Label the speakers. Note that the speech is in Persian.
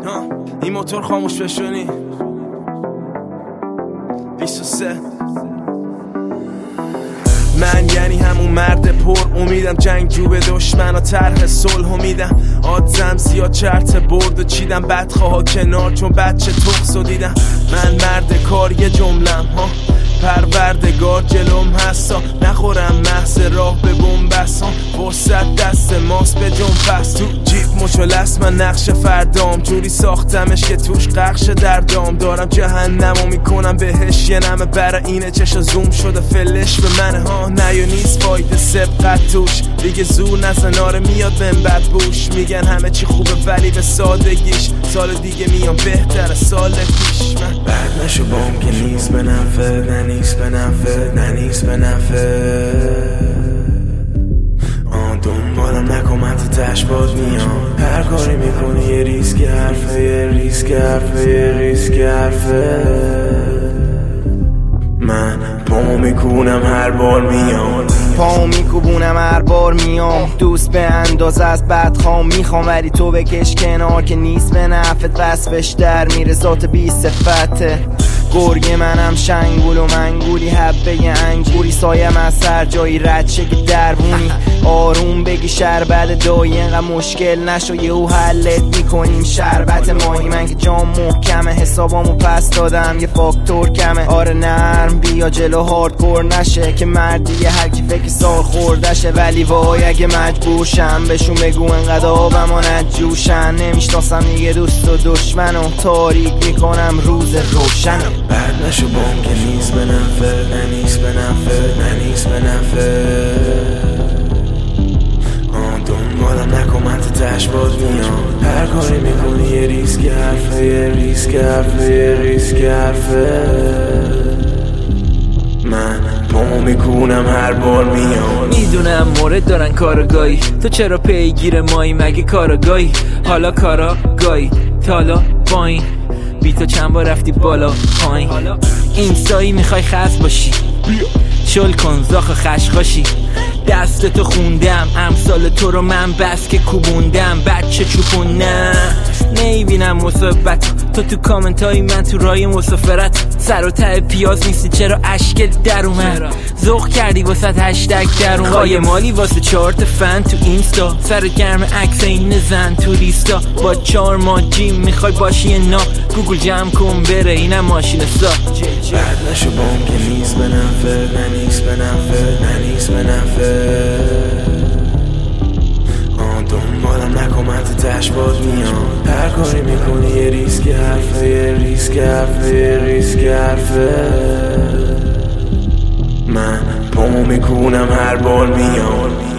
Speaker 1: این موتور خاموش بشونی 23 من یعنی همون مرد پر امیدم، جنگجو به دشمن و طرح صلح میدم. آدزم زیاد چرت برد و چیدم، بدخواه کنار چون بچه تخص و دیدم. من مرد کار یه جملم پروردگار جلوم هستا، نخورم محض راه به بومبستان. فرصت دست ماست به جنبست، تو جیب مچلس من نقش فردام. جوری ساختمش که توش قخش دردام، دارم جهنمو میکنم بهش یه نمه. برای اینه چشا زوم شده فلش به منه ها، نه یا نیست فایده سبقت توش. دیگه زور نزن آره میاد من بد بوش. میگن همه چی خوبه ولی به سادگیش، سال دیگه میام بهتر سال پیش. من
Speaker 2: بد نشو بام که نیست به نفع، نه نیست به نفع، نه نیست به نفع. دنبالم نکن من تو تش باد میام. هر کاری میکنی یه ریسک حرفه، یه ریسک حرفه، یه ریسک حرفه. من پامو میکونم هر بار میام،
Speaker 3: پامو میکوبونم هر بار میام. دوست به اندازه از بدخوام میخوام، ولی تو بکش کنار که نیست به نفت. وصفش در میره ذات بی صفته. گرگ منم شنگول و منگولی، حبه ی انگوری سایم از سر جایی رد شه که دربونی. آروم بگی شربت دایی، اینقدر مشکل نشو یهو حلت میکنیم. شربت ماهی من که جام محکمه، حسابامو پس دادم یه فاکتور کمه. آره نرم بیا جلو هاردکور نشه، که مردیه هر کی فکر سال خوردشه. ولی وای اگه مجبور شم بهشون بگو انقدر آبم و نجوشن. نمیشناسم دیگه دوست و دشمنو، تاریک میکنم روز روشنه.
Speaker 2: بد نشو بام که نیست به نفع، نه نیست به نفع، نه نیست به نفع. دنبالم نکن من تو تش باد میام. هر کاری میکنی یه ریسک حرفه، یه ریسک حرفه، یه ریسک حرفه. من پامو میکونم هر بار میام.
Speaker 4: میدونم مورد دارن کارگاهی، تو چرا پیگیر مایی مگه کارگاهی؟ حالا کاراگاهی تالا باین، بی تو چند بار رفتی بالا پایین. اینستایی میخوای خس باشی، شل کن زاخ خشخاشی. دست تو خوندم امثال تو رو من بس که کوبوندم. بچه چوپونه نیبینم مثبت، تو کامنت های من تو رای مسافرت. سر و ته پیاز نیستی چرا اشکت در اومد؟ ذوق کردی واسه هشتگ در اومد. خواهی مالی واسه چارت فن تو اینستا، سر گرم عکس این زن تو ریستا. با 4 ماه جیم میخوای باشی نا، گوگل جمع کن بره اینم ماشین سا.
Speaker 2: بد نشو بام که نیست به نفع، نه نیست به نفع، نه نیست به نفع. دنبالم نکن من تو تش باد میام. هر کاری میکنی یه ریسک حرفه، یه ریسک حرفه، یه ریسک حرفه. من پامو میکونم هر بار میام.